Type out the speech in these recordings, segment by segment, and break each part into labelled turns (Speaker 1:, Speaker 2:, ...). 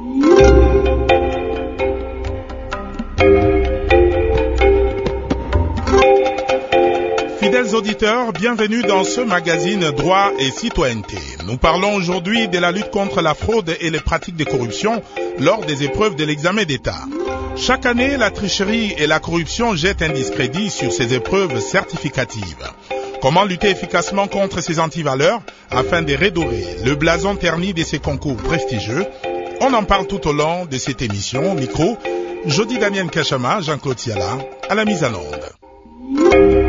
Speaker 1: Fidèles auditeurs, bienvenue dans ce magazine Droit et Citoyenneté. Nous parlons aujourd'hui de la lutte contre la fraude et les pratiques de corruption lors des épreuves de l'examen d'État. Chaque année, la tricherie et la corruption jettent un discrédit sur ces épreuves certificatives. Comment lutter efficacement contre ces antivaleurs afin de redorer le blason terni de ces concours prestigieux? On en parle tout au long de cette émission. Micro, Jody Daniel Kachama, Jean-Claude Siala, à la mise en onde.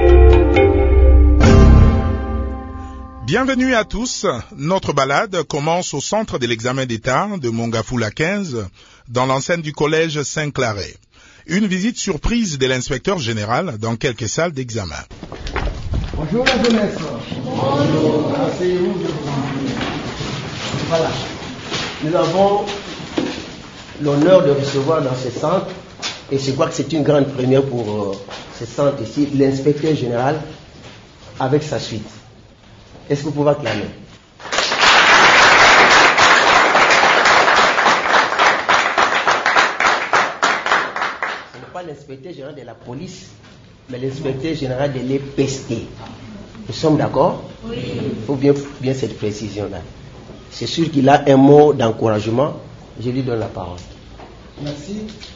Speaker 1: Bienvenue à tous. Notre balade commence au centre de l'examen d'État de Mongafula 15, dans l'enceinte du collège Saint-Claret. Une visite surprise de l'inspecteur général dans quelques salles d'examen.
Speaker 2: Bonjour la jeunesse. Bonjour. Asseyez-vous, je vous en prie. Voilà. Nous avons l'honneur de recevoir dans ce centre, et je crois que c'est une grande première pour ce centre ici, l'inspecteur général avec sa suite. Est-ce que vous pouvez acclamer? Ce n'est pas l'inspecteur général de la police, mais l'inspecteur général de l'EPST. Nous sommes d'accord? Oui. Il faut bien cette précision-là. C'est sûr qu'il a un mot d'encouragement. Je lui donne la parole.
Speaker 3: Merci.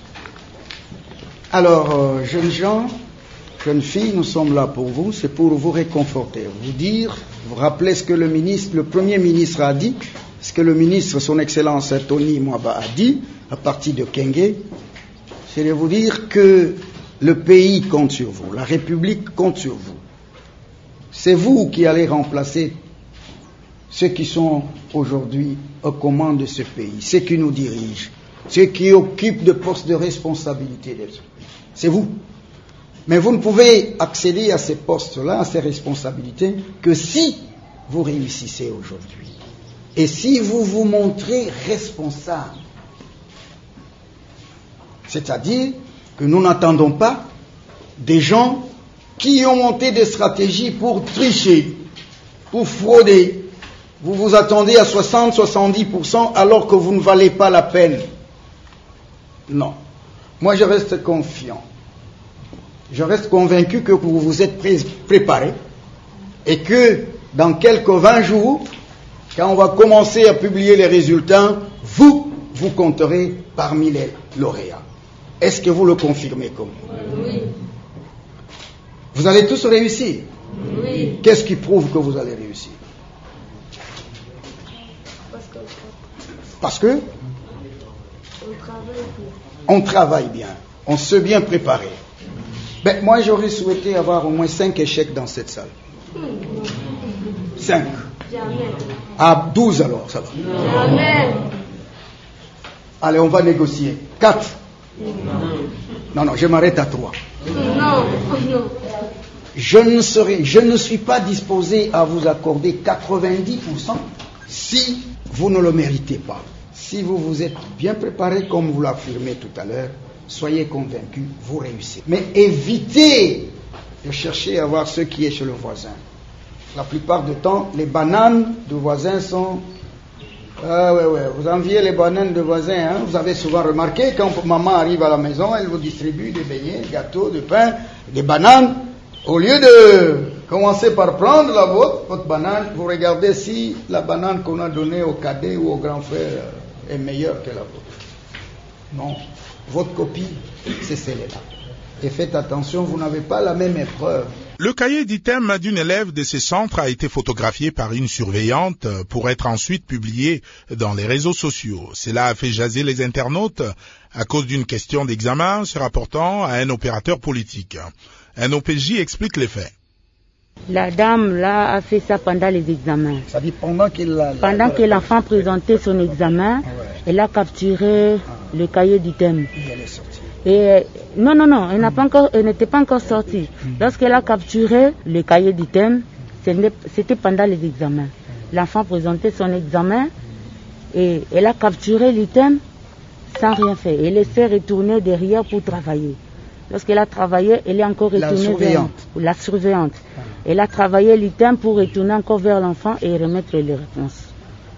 Speaker 3: Alors, jeunes gens, jeunes filles, nous sommes là pour vous. C'est pour vous réconforter, vous dire, vous rappeler ce que le Premier ministre a dit, ce que le ministre, son Excellence Tony Mwaba a dit, à partir de Kenge. C'est de vous dire que le pays compte sur vous, la République compte sur vous. C'est vous qui allez remplacer ceux qui sont aujourd'hui aux commandes de ce pays, ceux qui nous dirigent, ceux qui occupent de postes de responsabilité de ce pays. C'est vous. Mais vous ne pouvez accéder à ces postes-là, à ces responsabilités, que si vous réussissez aujourd'hui. Et si vous vous montrez responsable. C'est-à-dire que nous n'attendons pas des gens qui ont monté des stratégies pour tricher, pour frauder. Vous vous attendez à 60-70% alors que vous ne valez pas la peine. Non. Moi, je reste confiant. Je reste convaincu que vous vous êtes préparés et que dans quelques 20 jours, quand on va commencer à publier les résultats, vous compterez parmi les lauréats. Est-ce que vous le confirmez comme moi? Oui. Vous allez tous réussir? Oui. Qu'est-ce qui prouve que vous allez réussir? Parce que on travaille bien, on se bien préparé. Ben, moi, j'aurais souhaité avoir au moins 5 échecs dans cette salle. 5. Ah, 12 alors, ça va. Jamais. Allez, on va négocier. 4. Non, je m'arrête à 3. Non. Je ne suis pas disposé à vous accorder 90% si vous ne le méritez pas. Si vous vous êtes bien préparé, comme vous l'affirmez tout à l'heure, soyez convaincus, vous réussissez. Mais évitez de chercher à voir ce qui est chez le voisin. La plupart du temps, les bananes du voisin sont... vous enviez les bananes du voisin. Hein? Vous avez souvent remarqué, quand maman arrive à la maison, elle vous distribue des beignets, des gâteaux, du pain, des bananes. Au lieu de commencer par prendre votre banane, vous regardez si la banane qu'on a donnée au cadet ou au grand frère est meilleure que la vôtre. Non. Votre copie, c'est celle-là. Et faites attention, vous n'avez pas la même épreuve.
Speaker 1: Le cahier d'item d'une élève de ce centre a été photographié par une surveillante pour être ensuite publié dans les réseaux sociaux. Cela a fait jaser les internautes à cause d'une question d'examen se rapportant à un opérateur politique. Un OPJ explique les faits.
Speaker 4: La dame là a fait ça pendant les examens.
Speaker 3: Ça dit pendant
Speaker 4: que l'enfant présentait son examen, elle a capturé le cahier d'item.
Speaker 3: Et elle est sortie.
Speaker 4: Et non, elle n'était pas encore sortie. Lorsqu'elle a capturé le cahier d'item, c'était pendant les examens. L'enfant présentait son examen et elle a capturé l'item sans rien faire. Elle s'est retournée derrière pour travailler. Lorsqu'elle a travaillé, elle est encore retournée vers la surveillante. Elle a travaillé l'item pour retourner encore vers l'enfant et remettre les réponses.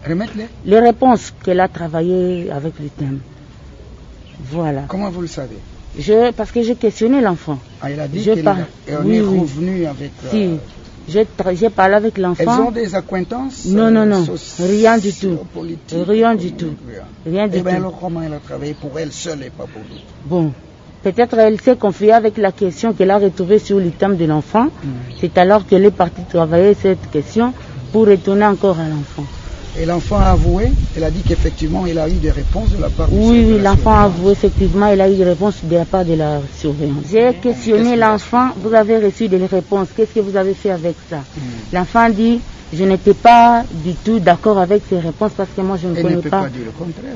Speaker 3: Remettre-les.
Speaker 4: Les réponses qu'elle a travaillées avec le thème. Voilà.
Speaker 3: Comment vous le savez?
Speaker 4: Parce que j'ai questionné l'enfant.
Speaker 3: Ah, il a dit
Speaker 4: Je
Speaker 3: qu'elle
Speaker 4: parle.
Speaker 3: est
Speaker 4: Oui.
Speaker 3: revenu avec...
Speaker 4: Si, j'ai parlé avec l'enfant.
Speaker 3: Elles ont des acquaintances?
Speaker 4: Non, rien du tout. Rien du tout. Rien du
Speaker 3: Eh bien,
Speaker 4: tout.
Speaker 3: alors comment elle a travaillé pour elle seule et pas pour d'autres?
Speaker 4: Bon, peut-être elle s'est confiée avec la question qu'elle a retrouvée sur l'item de l'enfant. C'est alors qu'elle est partie travailler cette question pour retourner encore à l'enfant.
Speaker 3: Et l'enfant a avoué, elle a dit qu'effectivement il a eu des réponses de la part
Speaker 4: Oui, l'enfant a avoué effectivement, il a eu des réponses de la part de la surveillance. J'ai questionné l'enfant, vous avez reçu des réponses, qu'est-ce que vous avez fait avec ça? L'enfant dit, je n'étais pas du tout d'accord avec ces réponses parce que moi je ne connais pas.
Speaker 3: Elle ne peut pas dire le contraire.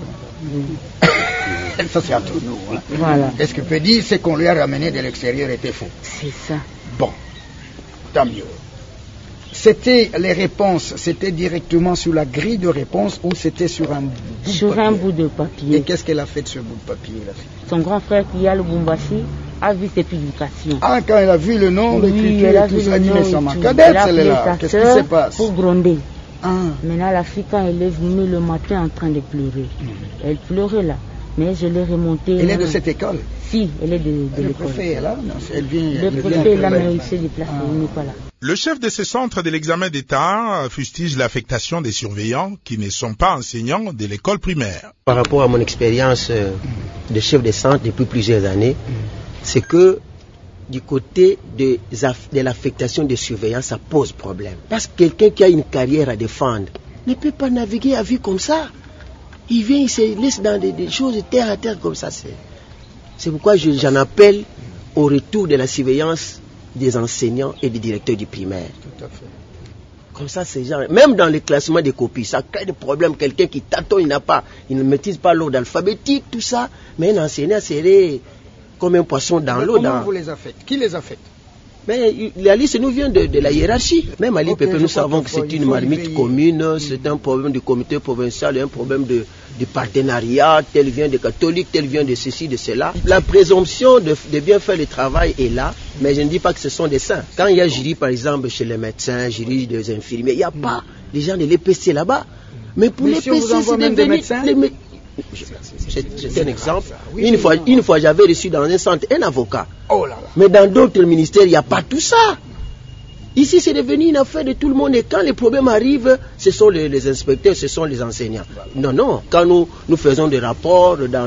Speaker 3: Oui. Ça c'est entre nous. Hein.
Speaker 4: Voilà.
Speaker 3: Est-ce que peut dire ce qu'on lui a ramené de l'extérieur était faux?
Speaker 4: C'est ça.
Speaker 3: Bon, tant mieux. C'était les réponses, c'était directement sur la grille de réponse ou c'était sur un bout de papier?
Speaker 4: Sur un bout de papier.
Speaker 3: Et qu'est-ce qu'elle a fait de ce bout de papier, la fille?
Speaker 4: Son grand frère qui est à Lubumbashi a vu ses publications.
Speaker 3: Ah, quand elle a vu le nom, l'écriture,
Speaker 4: elle a
Speaker 3: tout
Speaker 4: vu
Speaker 3: ça,
Speaker 4: le
Speaker 3: dit
Speaker 4: nom
Speaker 3: mais ça
Speaker 4: et
Speaker 3: m'a
Speaker 4: tout.
Speaker 3: cadette
Speaker 4: Elle a appelé
Speaker 3: celle-là.
Speaker 4: sa
Speaker 3: Qu'est-ce qui
Speaker 4: sœur
Speaker 3: se passe?
Speaker 4: pour gronder.
Speaker 3: Ah.
Speaker 4: Maintenant la fille quand elle est venue le matin en train de pleurer, elle pleurait là. Mais je l'ai remontée.
Speaker 3: Elle est de cette école?
Speaker 4: Si, elle est de
Speaker 3: Le
Speaker 4: l'école.
Speaker 3: préfet est là? Non, elle vient.
Speaker 4: Le préfet est là, mais il s'est déplacé, il n'est pas là.
Speaker 1: Le chef de ce centre de l'examen d'État fustige l'affectation des surveillants qui ne sont pas enseignants de l'école primaire.
Speaker 2: Par rapport à mon expérience de chef de centre depuis plusieurs années, c'est que du côté de l'affectation des surveillants, ça pose problème. Parce que quelqu'un qui a une carrière à défendre ne peut pas naviguer à vue comme ça. Il vient, il se laisse dans des choses terre à terre comme ça. C'est pourquoi j'en appelle au retour de la surveillance des enseignants et des directeurs du primaire.
Speaker 3: Tout à fait.
Speaker 2: Comme ça, ces gens, même dans le classement des copies, ça crée des problèmes. Quelqu'un qui tâtonne, il ne maîtrise pas l'ordre alphabétique, tout ça. Mais un enseignant serait comme un poisson dans l'eau.
Speaker 3: Comment vous les affectez? Qui les affecte?
Speaker 2: Mais la liste nous vient de la hiérarchie. Même à l'IPP, nous savons que c'est une marmite commune, c'est un problème du comité provincial, un problème de partenariat, tel vient des catholiques, tel vient de ceci, de cela. La présomption de bien faire le travail est là, mais je ne dis pas que ce sont des saints. Quand il y a jury, par exemple, chez les médecins, jury des infirmiers, il n'y a pas les gens de l'EPC là-bas. Mais pour l'EPC, c'est devenu... C'est un exemple. Une fois, j'avais reçu dans un centre un avocat.
Speaker 3: Oh là là.
Speaker 2: Mais dans d'autres ministères, il n'y a pas tout ça. Ici, c'est devenu une affaire de tout le monde. Et quand les problèmes arrivent, ce sont les inspecteurs, ce sont les enseignants. Non. Quand nous faisons des rapports dans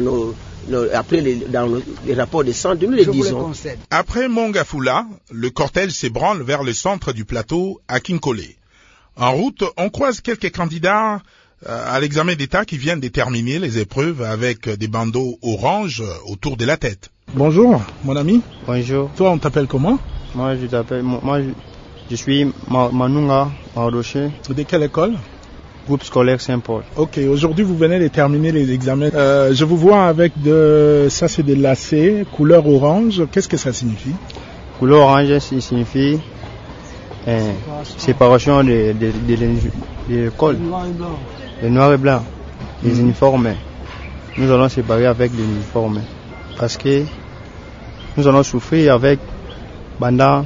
Speaker 2: les rapports de centre, nous les disons.
Speaker 1: Après Mongafula, le cortège s'ébranle vers le centre du plateau à Kinkole. En route, on croise quelques candidats à l'examen d'État qui viennent de terminer les épreuves avec des bandeaux orange autour de la tête. Bonjour, mon ami.
Speaker 5: Bonjour.
Speaker 1: Toi, on t'appelle comment?
Speaker 5: Moi, je suis Manunga Mardoché.
Speaker 1: De quelle école?
Speaker 5: Groupe scolaire Saint-Paul.
Speaker 1: Ok, aujourd'hui vous venez de terminer les examens. Je vous vois avec ça c'est des lacets, couleur orange. Qu'est-ce que ça signifie?
Speaker 5: Couleur orange signifie séparation de l'école. Le noir et blanc. Les uniformes. Nous allons séparer avec les uniformes. Parce que nous allons souffrir avec pendant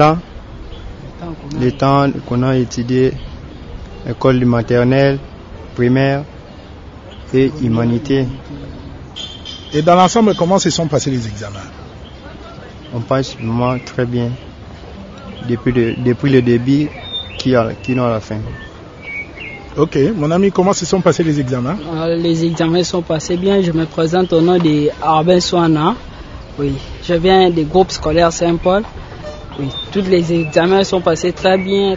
Speaker 5: le temps qu'on a étudié école maternelle, primaire et humanité.
Speaker 1: Et dans l'ensemble, comment se sont passés les examens?
Speaker 5: On passe vraiment très bien depuis le début qui n'a la fin.
Speaker 1: Ok, mon ami, comment se sont passés les examens?
Speaker 6: Les examens sont passés bien. Je me présente au nom de Arben Swana. Oui, je viens du groupe scolaire Saint-Paul. Oui, tous les examens sont passés très bien.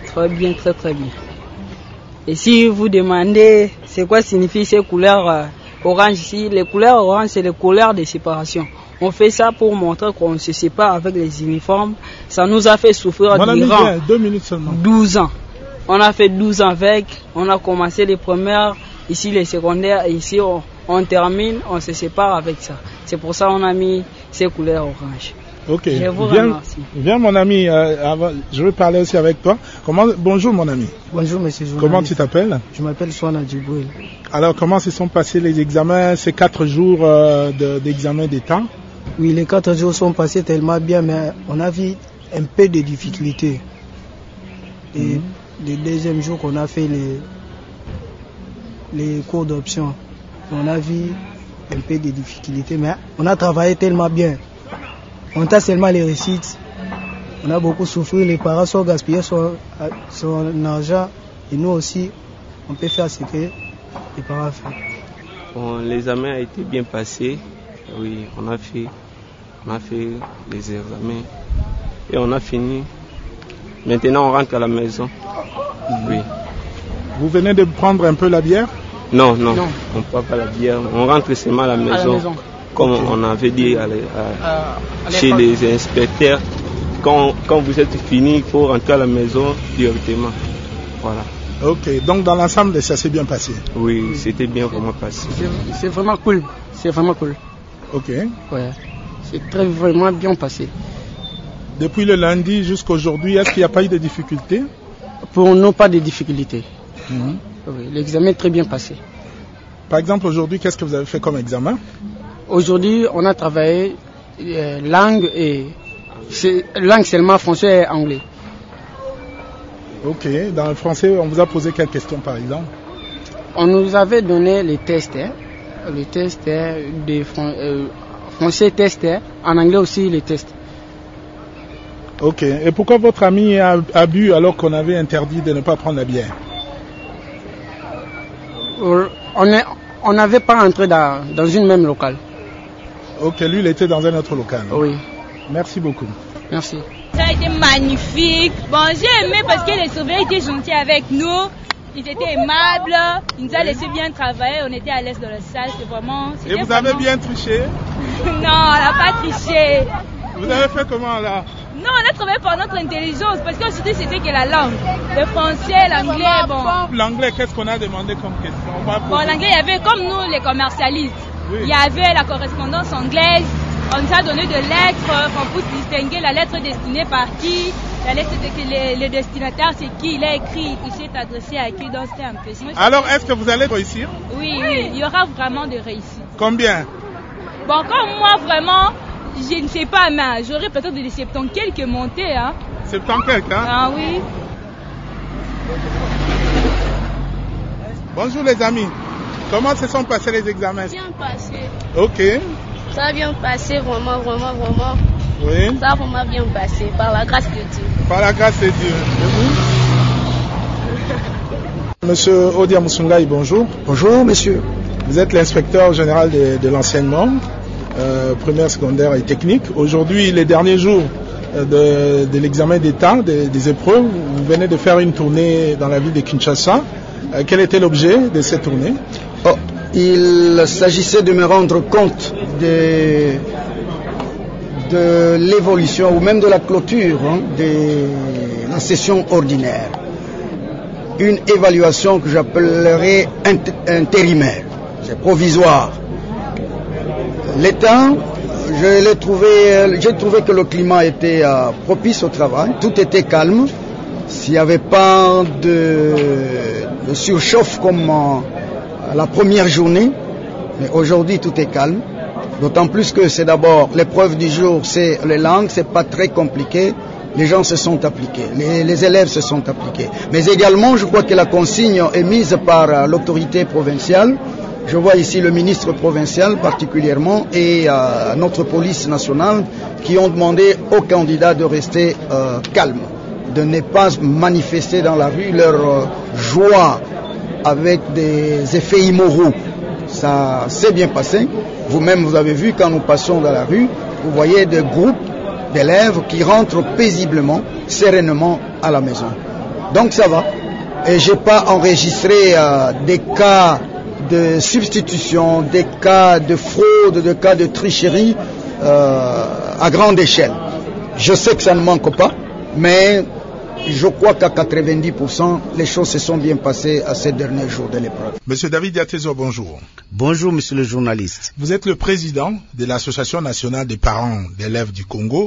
Speaker 6: Et si vous demandez c'est quoi signifie ces couleurs orange ici, les couleurs orange c'est les couleurs de séparation. On fait ça pour montrer qu'on se sépare avec les uniformes. Ça nous a fait souffrir durant
Speaker 1: 2 minutes seulement.
Speaker 6: 12 ans. On a fait 12 ans avec, on a commencé les premières, ici les secondaires, et ici on termine, on se sépare avec ça. C'est pour ça qu'on a mis ces couleurs orange.
Speaker 1: Ok,
Speaker 6: je vous remercie.
Speaker 1: Viens mon ami, je veux parler aussi avec toi. Bonjour mon ami.
Speaker 7: Bonjour monsieur.
Speaker 1: Comment tu t'appelles?
Speaker 7: Je m'appelle Swana Djiboué.
Speaker 1: Alors comment se sont passés les examens, ces 4 jours d'examen d'État?
Speaker 7: Oui, les 4 jours sont passés tellement bien, mais on a vu un peu de difficultés. Et le deuxième jour qu'on a fait les cours d'option. On a vu un peu de difficultés, mais on a travaillé tellement bien. On a seulement les réussites. On a beaucoup souffert, les parents sont gaspillés son argent. Et nous aussi, on peut faire ce que les parents font.
Speaker 8: Bon, l'examen a été bien passé. Oui, on a fait les examens et on a fini. Maintenant, on rentre à la maison. Oui.
Speaker 1: Vous venez de prendre un peu la bière?
Speaker 8: Non, on ne prend pas la bière. On rentre seulement à la maison. Comme on avait dit chez les inspecteurs, quand vous êtes fini, il faut rentrer à la maison directement. Voilà.
Speaker 1: Ok, donc dans l'ensemble, ça s'est bien passé?
Speaker 8: Oui, c'était bien vraiment passé.
Speaker 9: C'est vraiment cool. C'est vraiment cool.
Speaker 1: Ok.
Speaker 9: Ouais. C'est vraiment bien passé.
Speaker 1: Depuis le lundi jusqu'à aujourd'hui, est-ce qu'il n'y a pas eu de difficultés?
Speaker 9: Pour nous, pas de difficultés. Oui, l'examen est très bien passé.
Speaker 1: Par exemple, aujourd'hui, qu'est-ce que vous avez fait comme examen?
Speaker 9: Aujourd'hui, on a travaillé langue seulement français et anglais.
Speaker 1: Ok, dans le français, on vous a posé quelles questions par exemple?
Speaker 9: On nous avait donné les tests, les tests de français tests, en anglais aussi les tests.
Speaker 1: Ok, et pourquoi votre ami a bu alors qu'on avait interdit de ne pas prendre la bière?
Speaker 9: On n'avait pas entré dans une même locale.
Speaker 1: Ok, lui il était dans un autre local.
Speaker 9: Oui.
Speaker 1: Merci beaucoup.
Speaker 9: Merci.
Speaker 10: Ça a été magnifique. Bon, j'ai aimé parce que les surveillants étaient gentils avec nous. Ils étaient aimables. Ils nous ont laissé bien travailler. On était à l'aise dans la salle.
Speaker 1: Et vous avez bien triché?
Speaker 10: Non, on n'a pas triché.
Speaker 1: Vous avez fait comment là?
Speaker 10: Non, on a travaillé par notre intelligence parce qu'aujourd'hui c'était que la langue. Le français, l'anglais, bon.
Speaker 1: L'anglais, qu'est-ce qu'on a demandé comme question?
Speaker 10: Bon, l'anglais, il y avait comme nous les commercialistes. Oui. Il y avait la correspondance anglaise. On nous a donné des lettres qu'on puisse distinguer la lettre destinée par qui, la lettre le destinataire c'est qui, il a écrit, il s'est adressé à qui, donc c'était un peu.
Speaker 1: Alors, est-ce que vous allez réussir?
Speaker 10: Oui, il y aura vraiment de réussite.
Speaker 1: Combien?
Speaker 10: Bon, comme moi, vraiment, je ne sais pas, mais j'aurais peut-être des 70 quelques montées. Hein.
Speaker 1: 70 quelques, hein?
Speaker 10: Ah oui.
Speaker 1: Bonjour les amis. Comment se sont passés les examens?
Speaker 11: Bien passé.
Speaker 1: Ok.
Speaker 11: Ça a bien passé, vraiment.
Speaker 1: Oui.
Speaker 11: Ça a vraiment bien passé, par la grâce de Dieu.
Speaker 1: Par la grâce de Dieu. Et vous? Monsieur Odia Moussoungaï, bonjour.
Speaker 3: Bonjour, monsieur.
Speaker 1: Vous êtes l'inspecteur général de l'enseignement, primaire, secondaire et technique. Aujourd'hui, les derniers jours de l'examen d'État, des épreuves, vous venez de faire une tournée dans la ville de Kinshasa. Quel était l'objet de cette tournée?
Speaker 3: Il s'agissait de me rendre compte de l'évolution ou même de la clôture de la session ordinaire. Une évaluation que j'appellerais intérimaire, c'est provisoire. L'état, j'ai trouvé que le climat était propice au travail, tout était calme. S'il n'y avait pas de surchauffe comme la première journée, mais aujourd'hui tout est calme, d'autant plus que c'est d'abord l'épreuve du jour, c'est les langues, c'est pas très compliqué, les gens se sont appliqués, les élèves se sont appliqués. Mais également, je crois que la consigne est mise par l'autorité provinciale, je vois ici le ministre provincial particulièrement et notre police nationale qui ont demandé aux candidats de rester calmes, de ne pas manifester dans la rue leur joie avec des effets immoraux. Ça s'est bien passé. Vous-même, vous avez vu, quand nous passons dans la rue, vous voyez des groupes d'élèves qui rentrent paisiblement, sereinement à la maison. Donc ça va. Et je n'ai pas enregistré des cas de substitution, des cas de fraude, des cas de tricherie à grande échelle. Je sais que ça ne manque pas, mais je crois qu'à 90%, les choses se sont bien passées à ces derniers jours de l'épreuve.
Speaker 1: Monsieur David Diatezo, bonjour.
Speaker 12: Bonjour, monsieur le journaliste.
Speaker 1: Vous êtes le président de l'Association nationale des parents d'élèves du Congo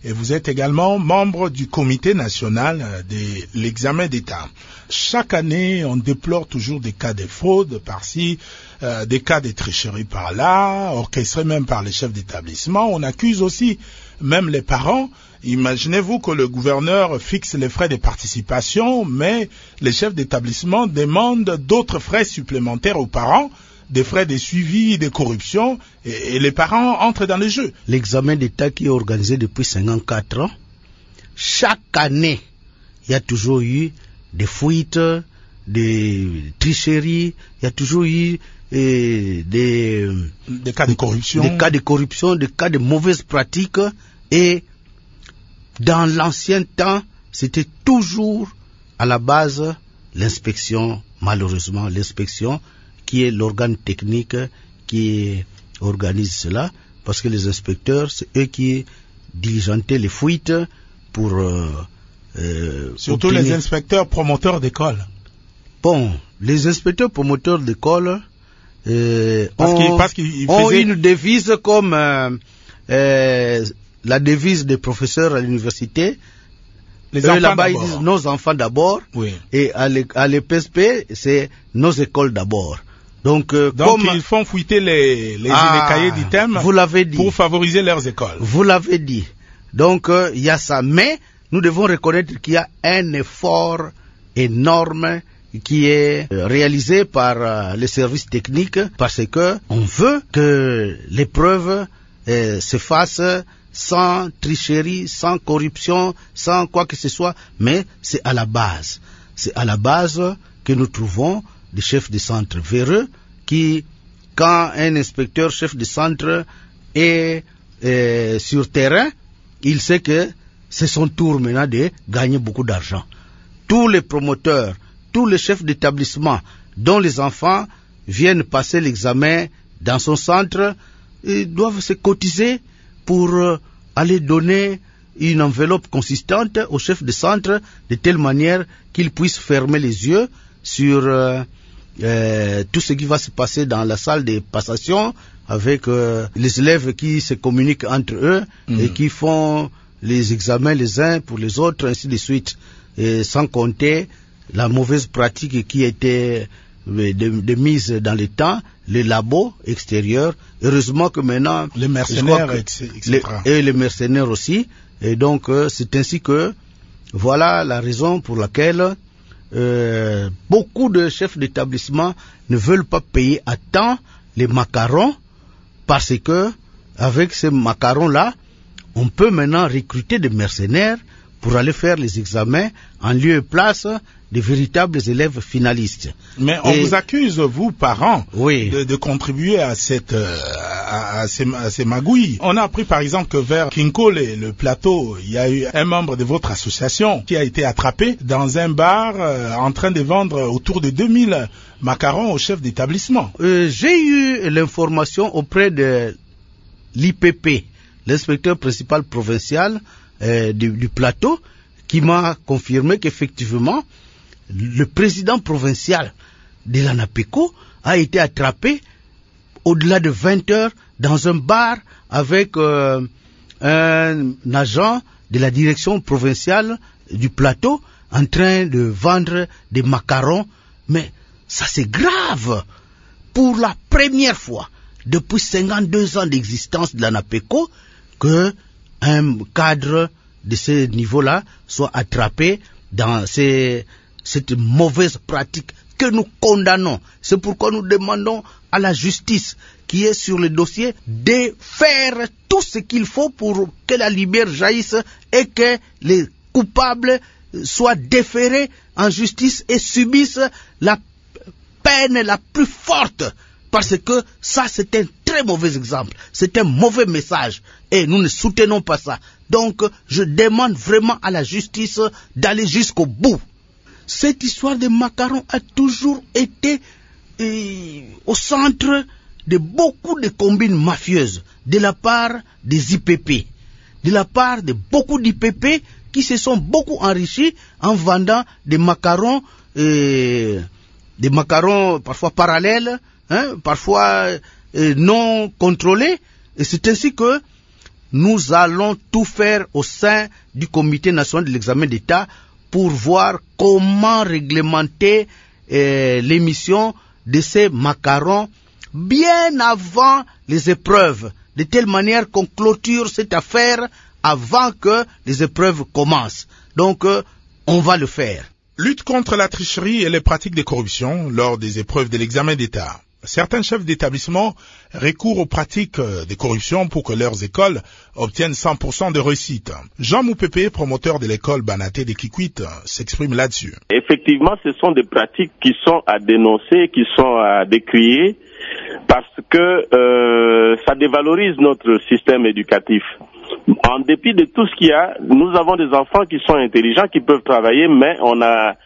Speaker 1: et vous êtes également membre du comité national de l'examen d'État. Chaque année, on déplore toujours des cas de fraude par-ci, des cas de tricherie par-là, orchestrés même par les chefs d'établissement. On accuse aussi même les parents. Imaginez-vous que le gouverneur fixe les frais de participation, mais les chefs d'établissement demandent d'autres frais supplémentaires aux parents, des frais de suivi, de corruption, et les parents entrent dans le jeu.
Speaker 12: L'examen d'État qui est organisé depuis 54 ans, chaque année, il y a toujours eu des fuites, des tricheries, il y a toujours eu des
Speaker 1: cas de corruption,
Speaker 12: des cas de mauvaises pratiques, et dans l'ancien temps, c'était toujours à la base l'inspection, malheureusement l'inspection, qui est l'organe technique qui organise cela, parce que les inspecteurs, c'est eux qui diligentaient les fuites pour
Speaker 1: surtout
Speaker 12: obtenir...
Speaker 1: les inspecteurs promoteurs d'école.
Speaker 12: Bon, les inspecteurs promoteurs d'école
Speaker 1: parce qu'ils
Speaker 12: ont une devise comme la devise des professeurs à l'université.
Speaker 1: Les enfants
Speaker 12: là-bas,
Speaker 1: d'abord.
Speaker 12: Ils disent nos enfants d'abord.
Speaker 1: Oui.
Speaker 12: Et à l'EPSP, c'est nos écoles d'abord. Donc
Speaker 1: ils font fuiter les cahiers d'items pour favoriser leurs écoles.
Speaker 12: Vous l'avez dit. Donc, il y a ça. Mais nous devons reconnaître qu'il y a un effort énorme qui est réalisé par les services techniques, parce que on veut que l'épreuve se fasse sans tricherie, sans corruption, sans quoi que ce soit, mais c'est à la base. C'est à la base que nous trouvons des chefs de centre véreux qui, quand un inspecteur chef de centre est sur terrain, il sait que c'est son tour maintenant de gagner beaucoup d'argent. Tous les promoteurs, tous les chefs d'établissement dont les enfants viennent passer l'examen dans son centre, ils doivent se cotiser pour aller donner une enveloppe consistante au chef de centre, de telle manière qu'il puisse fermer les yeux sur tout ce qui va se passer dans la salle de passation, avec les élèves qui se communiquent entre eux et qui font les examens les uns pour les autres, ainsi de suite, et sans compter la mauvaise pratique qui était de mise dans le temps, les labos extérieurs. Heureusement que maintenant
Speaker 1: les mercenaires, etc.
Speaker 12: Et les mercenaires aussi. Et donc c'est ainsi que voilà la raison pour laquelle beaucoup de chefs d'établissement ne veulent pas payer à temps les macarons, parce que avec ces macarons là, on peut maintenant recruter des mercenaires pour aller faire les examens en lieu et place des véritables élèves finalistes.
Speaker 1: Mais on vous accuse, vous, parents,
Speaker 12: oui,
Speaker 1: de contribuer à ces magouilles. On a appris par exemple que vers Kinkole, le plateau, il y a eu un membre de votre association qui a été attrapé dans un bar en train de vendre autour de 2000 macarons au chef d'établissement.
Speaker 12: J'ai eu l'information auprès de l'IPP, l'inspecteur principal provincial du plateau, qui m'a confirmé qu'effectivement le président provincial de l'ANAPECO a été attrapé au-delà de 20 heures dans un bar avec un agent de la direction provinciale du plateau en train de vendre des macarons. Mais ça, c'est grave. Pour la première fois depuis 52 ans d'existence de l'ANAPECO, que un cadre de ce niveau-là soit attrapé dans cette mauvaise pratique que nous condamnons. C'est pourquoi nous demandons à la justice qui est sur le dossier de faire tout ce qu'il faut pour que la lumière jaillisse et que les coupables soient déférés en justice et subissent la peine la plus forte. Parce que ça, c'est un très mauvais exemple. C'est un mauvais message. Et nous ne soutenons pas ça. Donc, je demande vraiment à la justice d'aller jusqu'au bout. Cette histoire de macarons a toujours été au centre de beaucoup de combines mafieuses, de la part des IPP, de la part de beaucoup d'IPP qui se sont beaucoup enrichis en vendant des macarons parfois parallèles, parfois non contrôlés. Et c'est ainsi que nous allons tout faire au sein du Comité national de l'examen d'État pour voir comment réglementer l'émission de ces macarons bien avant les épreuves, de telle manière qu'on clôture cette affaire avant que les épreuves commencent. Donc, on va le faire.
Speaker 1: Lutte contre la tricherie et les pratiques de corruption lors des épreuves de l'examen d'État. Certains chefs d'établissement recourent aux pratiques de corruption pour que leurs écoles obtiennent 100% de réussite. Jean Moupépé, promoteur de l'école Banaté de Kikwit, s'exprime là-dessus.
Speaker 13: Effectivement, ce sont des pratiques qui sont à dénoncer, qui sont à décrier, parce que ça dévalorise notre système éducatif. En dépit de tout ce qu'il y a, nous avons des enfants qui sont intelligents, qui peuvent travailler, mais on a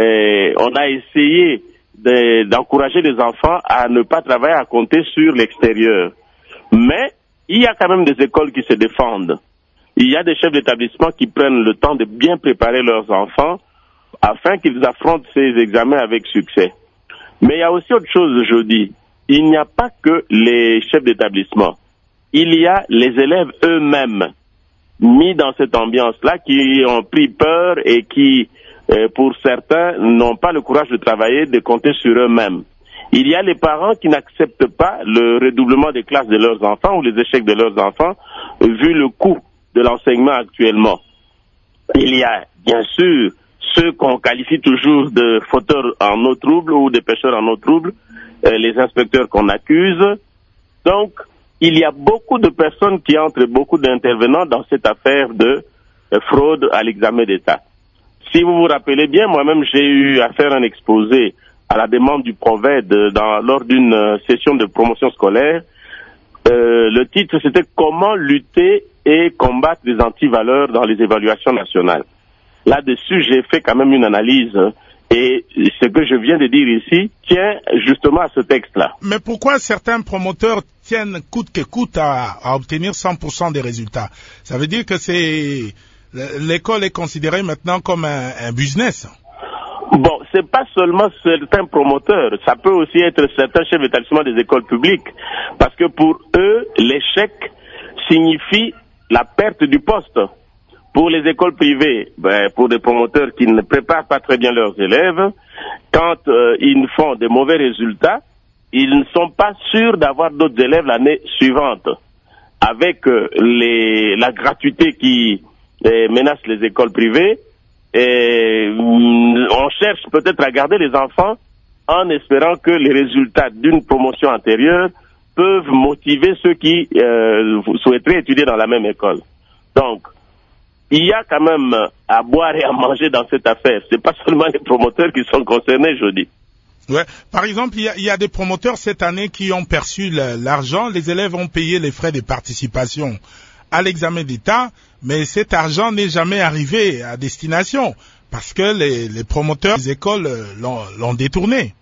Speaker 13: essayé d'encourager les enfants à ne pas travailler, à compter sur l'extérieur. Mais il y a quand même des écoles qui se défendent. Il y a des chefs d'établissement qui prennent le temps de bien préparer leurs enfants afin qu'ils affrontent ces examens avec succès. Mais il y a aussi autre chose, je dis. Il n'y a pas que les chefs d'établissement. Il y a les élèves eux-mêmes mis dans cette ambiance-là qui ont pris peur et qui, pour certains, n'ont pas le courage de travailler, de compter sur eux-mêmes. Il y a les parents qui n'acceptent pas le redoublement des classes de leurs enfants ou les échecs de leurs enfants, vu le coût de l'enseignement actuellement. Il y a, bien sûr, ceux qu'on qualifie toujours de fauteurs en eau trouble ou de pêcheurs en eau trouble, les inspecteurs qu'on accuse. Donc, il y a beaucoup de personnes qui entrent, beaucoup d'intervenants dans cette affaire de fraude à l'examen d'État. Si vous vous rappelez bien, moi-même, j'ai eu à faire un exposé à la demande du PROVED lors d'une session de promotion scolaire. Le titre, c'était « Comment lutter et combattre les antivaleurs dans les évaluations nationales ». Là-dessus, j'ai fait quand même une analyse et ce que je viens de dire ici tient justement à ce texte-là.
Speaker 1: Mais pourquoi certains promoteurs tiennent coûte que coûte à obtenir 100% des résultats? Ça veut dire que l'école est considérée maintenant comme un business.
Speaker 13: Bon, c'est pas seulement certains promoteurs, ça peut aussi être certains chefs d'établissement des écoles publiques, parce que pour eux, l'échec signifie la perte du poste. Pour les écoles privées, pour des promoteurs qui ne préparent pas très bien leurs élèves, quand ils font de mauvais résultats, ils ne sont pas sûrs d'avoir d'autres élèves l'année suivante. Avec la gratuité qui menace les écoles privées, on cherche peut-être à garder les enfants en espérant que les résultats d'une promotion antérieure peuvent motiver ceux qui souhaiteraient étudier dans la même école. Donc, il y a quand même à boire et à manger dans cette affaire. C'est pas seulement les promoteurs qui sont concernés, je dis.
Speaker 1: Ouais. Par exemple, il y a des promoteurs cette année qui ont perçu l'argent. Les élèves ont payé les frais de participation à l'examen d'État, mais cet argent n'est jamais arrivé à destination parce que les promoteurs des écoles l'ont détourné.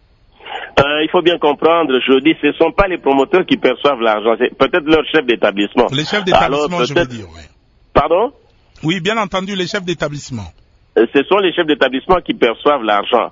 Speaker 13: Il faut bien comprendre, je dis, ce ne sont pas les promoteurs qui perçoivent l'argent, c'est peut-être leur chef d'établissement.
Speaker 1: Les chefs d'établissement, je veux dire, oui.
Speaker 13: Pardon?
Speaker 1: Oui, bien entendu, les chefs d'établissement.
Speaker 13: Ce sont les chefs d'établissement qui perçoivent l'argent.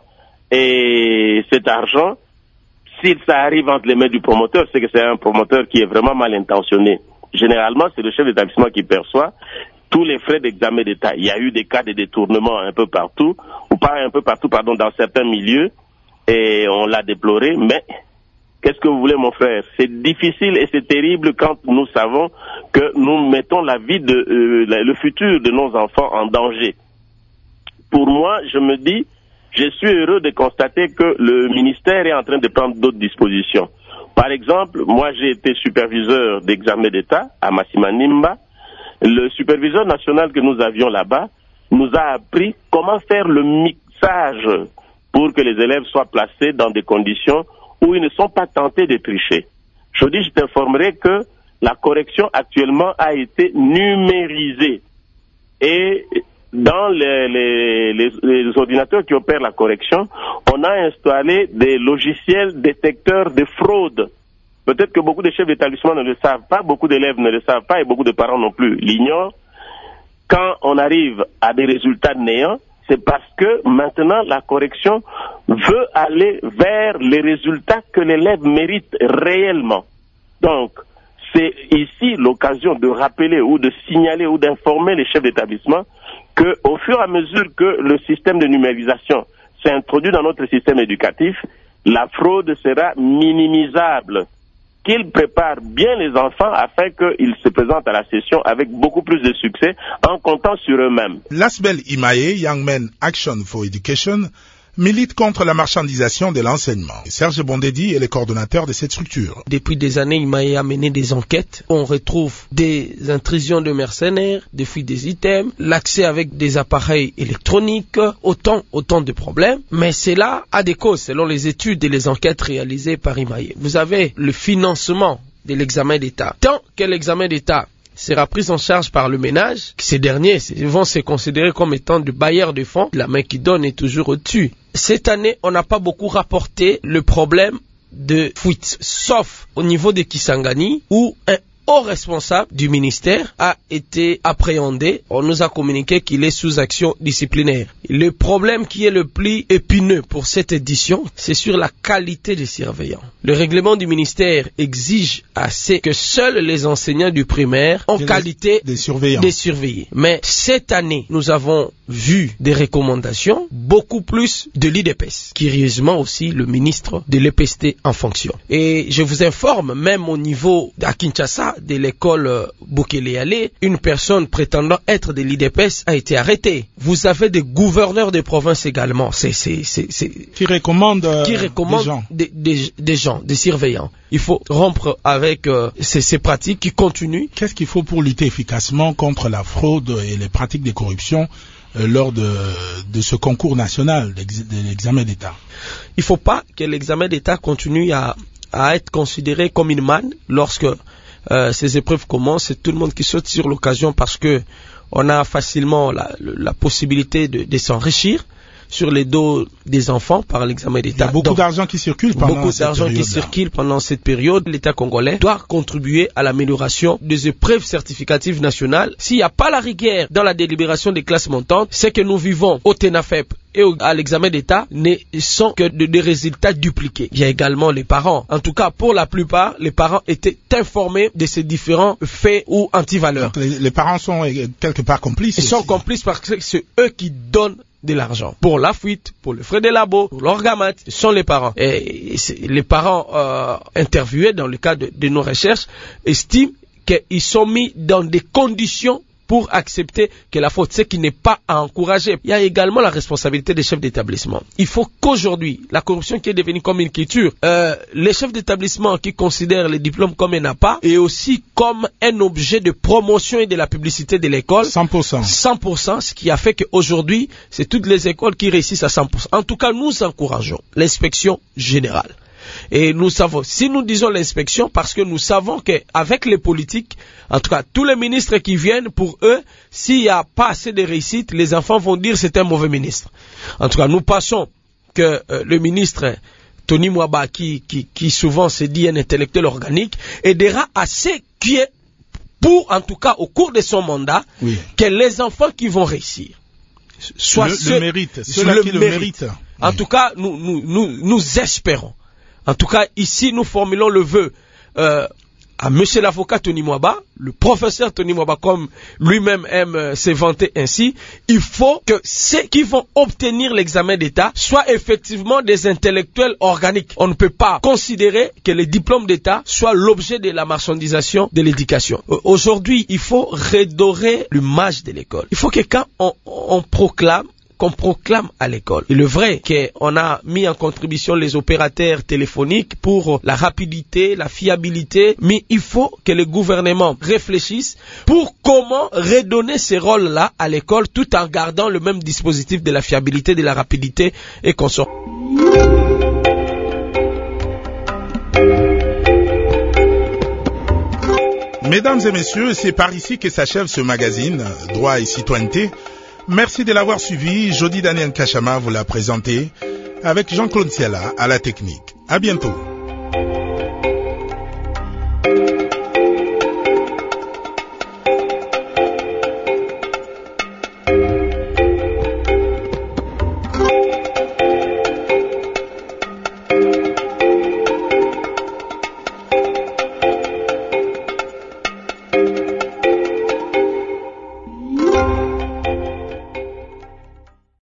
Speaker 13: Et cet argent, si ça arrive entre les mains du promoteur, c'est que c'est un promoteur qui est vraiment mal intentionné. Généralement, c'est le chef d'établissement qui perçoit tous les frais d'examen d'État. Il y a eu des cas de détournement un peu partout, ou pas un peu partout, pardon, dans certains milieux, et on l'a déploré, mais qu'est-ce que vous voulez, mon frère? C'est difficile et c'est terrible quand nous savons que nous mettons la vie le futur de nos enfants en danger. Pour moi, je me dis, je suis heureux de constater que le ministère est en train de prendre d'autres dispositions. Par exemple, moi j'ai été superviseur d'examen d'État à Massimanimba. Le superviseur national que nous avions là-bas nous a appris comment faire le mixage pour que les élèves soient placés dans des conditions où ils ne sont pas tentés de tricher. Je dis, je t'informerai que la correction actuellement a été numérisée. Et dans les ordinateurs qui opèrent la correction, on a installé des logiciels détecteurs de fraude. Peut-être que beaucoup de chefs d'établissement ne le savent pas, beaucoup d'élèves ne le savent pas et beaucoup de parents non plus l'ignorent. Quand on arrive à des résultats néants, c'est parce que maintenant la correction veut aller vers les résultats que l'élève mérite réellement. Donc, c'est ici l'occasion de rappeler ou de signaler ou d'informer les chefs d'établissement que, au fur et à mesure que le système de numérisation s'est introduit dans notre système éducatif, la fraude sera minimisable. Qu'ils préparent bien les enfants afin qu'ils se présentent à la session avec beaucoup plus de succès en comptant sur eux-mêmes.
Speaker 1: L'ASBEL Imae, Young Men Action for Education, milite contre la marchandisation de l'enseignement. Serge Bondedi est le coordonnateur de cette structure.
Speaker 14: Depuis des années, Imae a mené des enquêtes. On retrouve des intrusions de mercenaires, des fuites des items, l'accès avec des appareils électroniques, autant de problèmes. Mais cela a des causes selon les études et les enquêtes réalisées par Imae. Vous avez le financement de l'examen d'État. Tant que l'examen d'État sera prise en charge par le ménage, ces derniers vont se considérer comme étant du bailleur de fonds. La main qui donne est toujours au-dessus. Cette année, on n'a pas beaucoup rapporté le problème de fuite, sauf au niveau de Kisangani, où un haut responsable du ministère a été appréhendé. On nous a communiqué qu'il est sous action disciplinaire. Le problème qui est le plus épineux pour cette édition, c'est sur la qualité des surveillants. Le règlement du ministère exige assez que seuls les enseignants du primaire ont qualité des surveillants. Mais cette année, nous avons vu des recommandations, beaucoup plus de l'IDPS. Curieusement aussi, le ministre de l'EPST en fonction. Et je vous informe, même au niveau à Kinshasa, de l'école Bukele-Ale, une personne prétendant être de l'IDPS a été arrêtée. Vous avez des gouverneurs de province également,
Speaker 1: qui recommandent
Speaker 14: des gens, des surveillants. Il faut rompre avec ces pratiques qui continuent.
Speaker 1: Qu'est-ce qu'il faut pour lutter efficacement contre la fraude et les pratiques de corruption lors de ce concours national de l'examen d'État?
Speaker 14: Il ne faut pas que l'examen d'État continue à être considéré comme une manne lorsque ces épreuves commencent. C'est tout le monde qui saute sur l'occasion parce que on a facilement la possibilité de s'enrichir sur les dos des enfants par l'examen d'État.
Speaker 1: Il y a beaucoup d'argent qui circule
Speaker 14: pendant cette période. L'État congolais doit contribuer à l'amélioration des épreuves certificatives nationales. S'il n'y a pas la rigueur dans la délibération des classes montantes, c'est que nous vivons au TENAFEP et à l'examen d'État ne sont que des résultats dupliqués. Il y a également les parents. En tout cas, pour la plupart, les parents étaient informés de ces différents faits ou antivaleurs.
Speaker 1: Les parents sont quelque part complices.
Speaker 14: Ils sont complices parce que c'est eux qui donnent de l'argent. Pour la fuite, pour le frais des labos, pour l'orgamate, ce sont les parents. Et les parents interviewés dans le cadre de nos recherches estiment qu'ils sont mis dans des conditions pour accepter que la faute, c'est qui n'est pas à encourager. Il y a également la responsabilité des chefs d'établissement. Il faut qu'aujourd'hui, la corruption qui est devenue comme une culture, les chefs d'établissement qui considèrent les diplômes comme un appât et aussi comme un objet de promotion et de la publicité de l'école.
Speaker 1: 100%.
Speaker 14: 100%, ce qui a fait qu'aujourd'hui, c'est toutes les écoles qui réussissent à 100%. En tout cas, nous encourageons l'inspection générale. Et nous savons, si nous disons l'inspection, parce que nous savons qu'avec les politiques, en tout cas tous les ministres qui viennent, pour eux, s'il n'y a pas assez de réussite, les enfants vont dire c'est un mauvais ministre. En tout cas, nous pensons que le ministre Tony Mwaba, qui souvent se dit un intellectuel organique, aidera assez pour, en tout cas au cours de son mandat, que les enfants qui vont réussir soient
Speaker 1: le méritent.
Speaker 14: En tout cas, nous espérons. En tout cas, ici, nous formulons le vœu à monsieur l'avocat Tony Mwaba, le professeur Tony Mwaba, comme lui-même aime se vanter ainsi. Il faut que ceux qui vont obtenir l'examen d'État soient effectivement des intellectuels organiques. On ne peut pas considérer que les diplômes d'État soient l'objet de la marchandisation de l'éducation. Aujourd'hui, il faut redorer l'image de l'école. Il faut que quand on proclame à l'école. Il est vrai qu'on a mis en contribution les opérateurs téléphoniques pour la rapidité, la fiabilité, mais il faut que le gouvernement réfléchisse pour comment redonner ces rôles-là à l'école tout en gardant le même dispositif de la fiabilité, de la rapidité et qu'on sort.
Speaker 1: Mesdames et messieurs, c'est par ici que s'achève ce magazine Droit et Citoyenneté. Merci de l'avoir suivi. Jody Daniel Kachama vous l'a présenté avec Jean-Claude Siala à la technique. À bientôt.